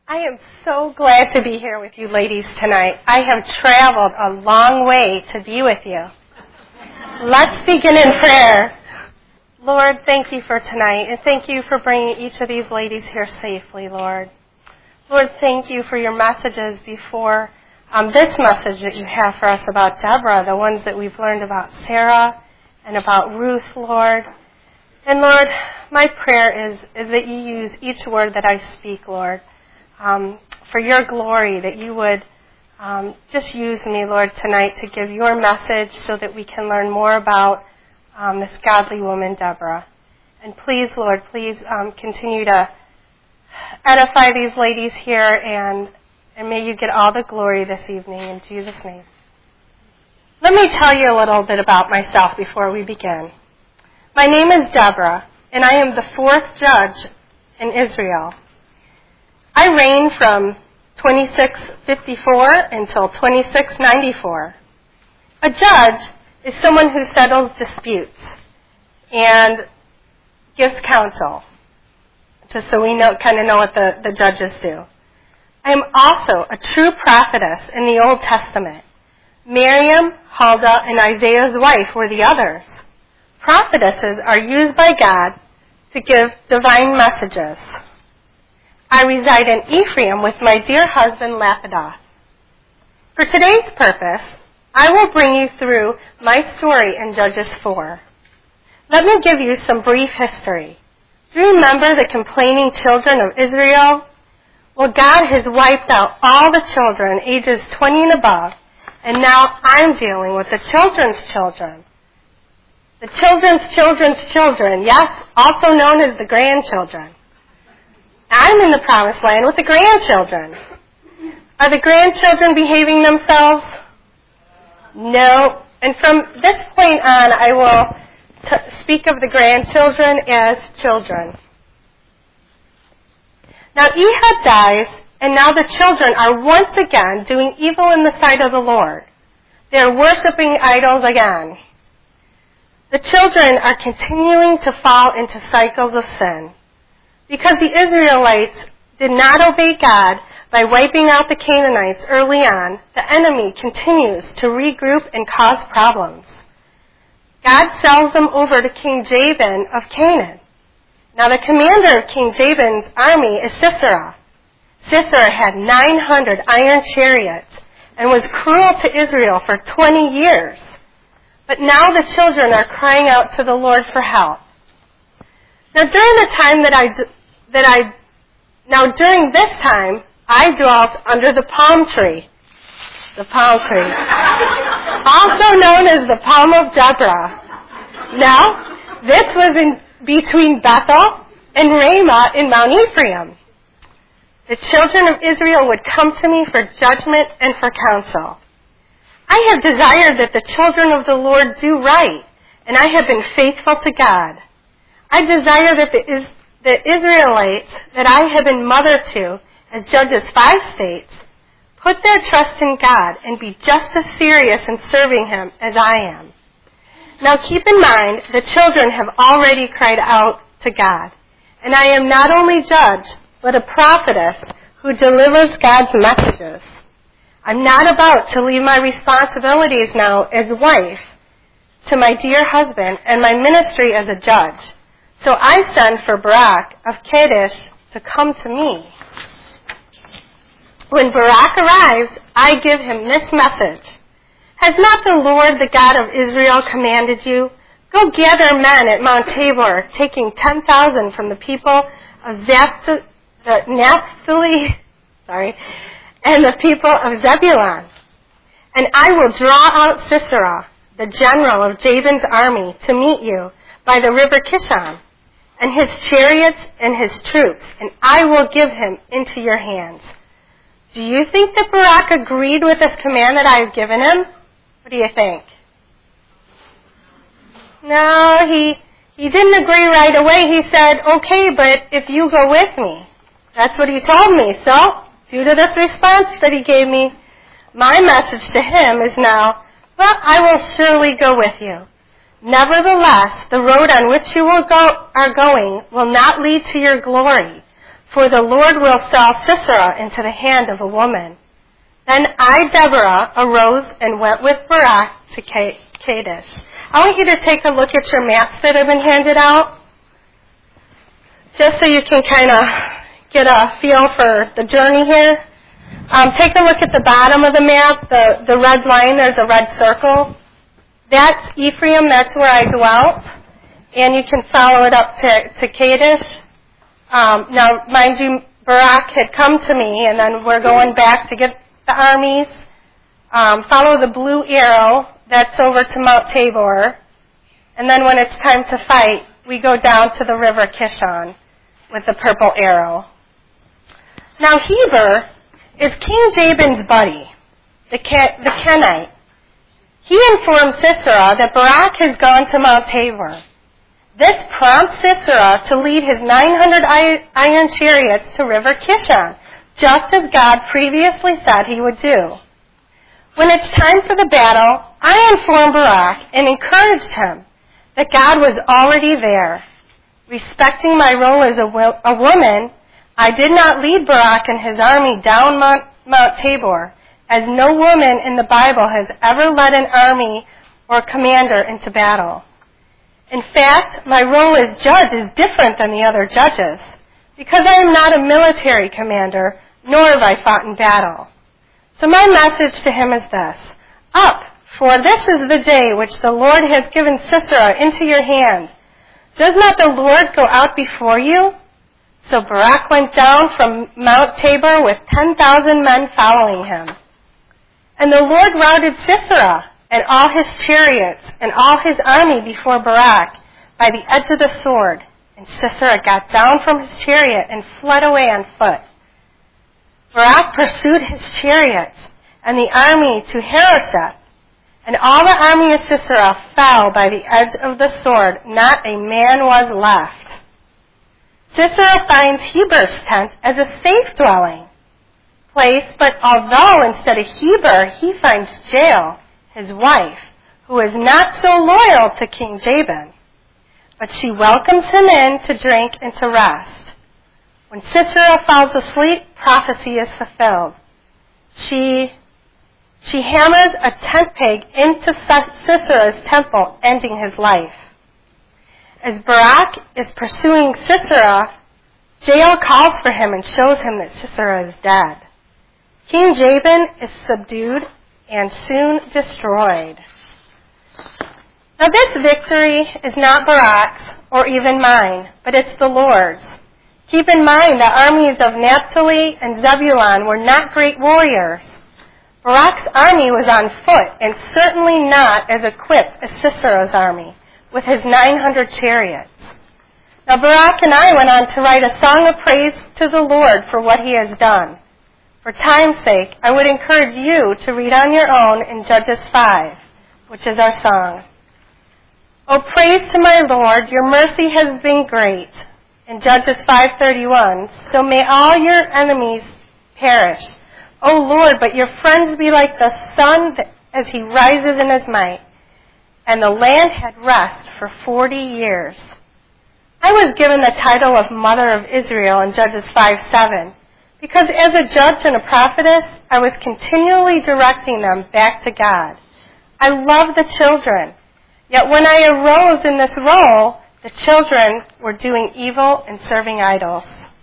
I am so glad to be here with you ladies tonight. I have traveled a long way to be with you. Let's begin in prayer. Lord, thank you for tonight, and thank you for bringing each of these ladies here safely, Lord. Lord, thank you for your messages before this message that you have for us about Deborah, the ones that we've learned about Sarah and about Ruth, Lord. And Lord, my prayer is that you use each word that I speak, Lord, for your glory, that you would just use me, Lord, tonight to give your message so that we can learn more about this godly woman, Deborah. And please, Lord, continue to edify these ladies here, and may you get all the glory this evening in Jesus' name. Let me tell you a little bit about myself before we begin. My name is Deborah, and I am the fourth judge in Israel. I reigned from 2654 until 2694. A judge is someone who settles disputes and gives counsel, just so we kind of know what the judges do. I am also a true prophetess in the Old Testament. Miriam, Huldah, and Isaiah's wife were the others. Prophetesses are used by God to give divine messages. I reside in Ephraim with my dear husband, Lapidoth. For today's purpose, I will bring you through my story in Judges 4. Let me give you some brief history. Do you remember the complaining children of Israel? Well, God has wiped out all the children ages 20 and above, and now I'm dealing with the children's children. The children's children's children, yes, also known as the grandchildren. I'm in the promised land with the grandchildren. Are the grandchildren behaving themselves? No. And from this point on, I will speak of the grandchildren as children. Now Ehud dies, and now the children are once again doing evil in the sight of the Lord. They are worshiping idols again. The children are continuing to fall into cycles of sin. Because the Israelites did not obey God by wiping out the Canaanites early on, the enemy continues to regroup and cause problems. God sells them over to King Jabin of Canaan. Now the commander of King Jabin's army is Sisera. Sisera had 900 iron chariots and was cruel to Israel for 20 years. But now the children are crying out to the Lord for help. Now during this time, I dwelt under the palm tree. The palm tree. Also known as the Palm of Deborah. Now, this was in between Bethel and Ramah in Mount Ephraim. The children of Israel would come to me for judgment and for counsel. I have desired that the children of the Lord do right, and I have been faithful to God. I desire that the Israelites that I have been mother to, as judges 5 states, put their trust in God and be just as serious in serving Him as I am. Now keep in mind, the children have already cried out to God, and I am not only judge, but a prophetess who delivers God's messages. I'm not about to leave my responsibilities now as wife to my dear husband and my ministry as a judge. So I send for Barak of Kadesh to come to me. When Barak arrives, I give him this message. Has not the Lord, the God of Israel, commanded you? Go gather men at Mount Tabor, taking 10,000 from the people of Naphtali, and the people of Zebulun. And I will draw out Sisera, the general of Jabin's army, to meet you by the river Kishon, and his chariots and his troops, and I will give him into your hands. Do you think that Barak agreed with this command that I have given him? What do you think? No, he didn't agree right away. He said, okay, but if you go with me. That's what he told me. So, due to this response that he gave me, my message to him is now, well, I will surely go with you. Nevertheless, the road on which you are going will not lead to your glory, for the Lord will sell Sisera into the hand of a woman. Then I, Deborah, arose and went with Barak to Kadesh. I want you to take a look at your maps that have been handed out, just so you can kind of get a feel for the journey here. Take a look at the bottom of the map, the red line, there's a red circle. That's Ephraim, that's where I dwelt. And you can follow it up to Kadesh. Now, mind you, Barak had come to me, and then we're going back to get the armies. Follow the blue arrow, that's over to Mount Tabor. And then when it's time to fight, we go down to the river Kishon with the purple arrow. Now, Heber is King Jabin's buddy, the Kenite. He informed Sisera that Barak has gone to Mount Tabor. This prompts Sisera to lead his 900 iron chariots to River Kishon, just as God previously said he would do. When it's time for the battle, I informed Barak and encouraged him that God was already there. Respecting my role as a woman, I did not lead Barak and his army down Mount Tabor, as no woman in the Bible has ever led an army or commander into battle. In fact, my role as judge is different than the other judges, because I am not a military commander, nor have I fought in battle. So my message to him is this: Up, for this is the day which the Lord has given Sisera into your hand. Does not the Lord go out before you? So Barak went down from Mount Tabor with 10,000 men following him. And the Lord routed Sisera and all his chariots and all his army before Barak by the edge of the sword. And Sisera got down from his chariot and fled away on foot. Barak pursued his chariots and the army to Harosheth. And all the army of Sisera fell by the edge of the sword. Not a man was left. Sisera finds Heber's tent as a safe dwelling place, but although instead of Heber, he finds Jael, his wife, who is not so loyal to King Jabin. But she welcomes him in to drink and to rest. When Sisera falls asleep, prophecy is fulfilled. She hammers a tent peg into Sisera's temple, ending his life. As Barak is pursuing Sisera, Jael calls for him and shows him that Sisera is dead. King Jabin is subdued and soon destroyed. Now this victory is not Barak's or even mine, but it's the Lord's. Keep in mind the armies of Naphtali and Zebulun were not great warriors. Barak's army was on foot and certainly not as equipped as Sisera's army with his 900 chariots. Now Barak and I went on to write a song of praise to the Lord for what he has done. For time's sake, I would encourage you to read on your own in Judges 5, which is our song. Oh, praise to my Lord, your mercy has been great. In Judges 5:31, so may all your enemies perish. O Lord, but your friends be like the sun as he rises in his might. And the land had rest for 40 years. I was given the title of Mother of Israel in Judges 5:7, because as a judge and a prophetess, I was continually directing them back to God. I love the children, yet when I arose in this role, the children were doing evil and serving idols.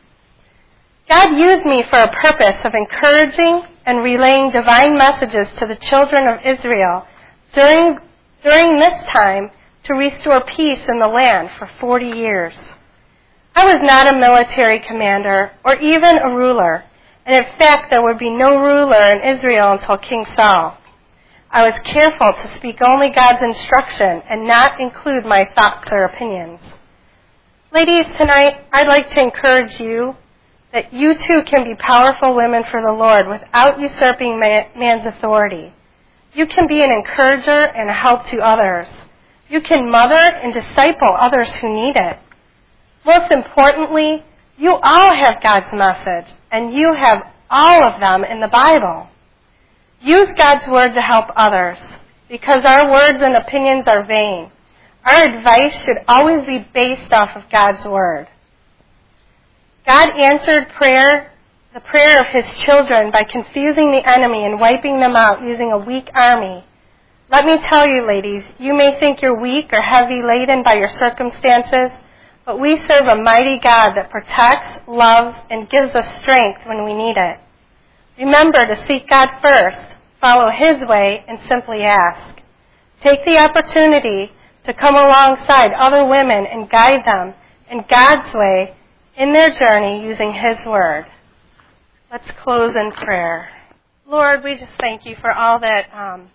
God used me for a purpose of encouraging and relaying divine messages to the children of Israel during this time to restore peace in the land for 40 years. I was not a military commander or even a ruler, and in fact there would be no ruler in Israel until King Saul. I was careful to speak only God's instruction and not include my thoughts or opinions. Ladies, tonight I'd like to encourage you that you too can be powerful women for the Lord without usurping man's authority. You can be an encourager and a help to others. You can mother and disciple others who need it. Most importantly, you all have God's message, and you have all of them in the Bible. Use God's word to help others, because our words and opinions are vain. Our advice should always be based off of God's word. God answered the prayer of his children by confusing the enemy and wiping them out using a weak army. Let me tell you, ladies, you may think you're weak or heavy laden by your circumstances, but we serve a mighty God that protects, loves, and gives us strength when we need it. Remember to seek God first, follow his way, and simply ask. Take the opportunity to come alongside other women and guide them in God's way in their journey using his word. Let's close in prayer. Lord, we just thank you for all that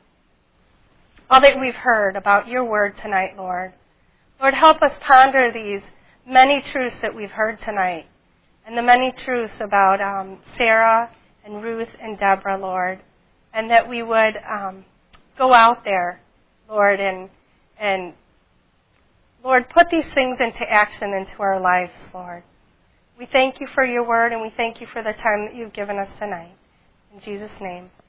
we've heard about your word tonight, Lord. Lord, help us ponder these many truths that we've heard tonight and the many truths about Sarah and Ruth and Deborah, Lord, and that we would go out there, Lord, and Lord, put these things into action into our lives, Lord. We thank you for your word, and we thank you for the time that you've given us tonight. In Jesus' name.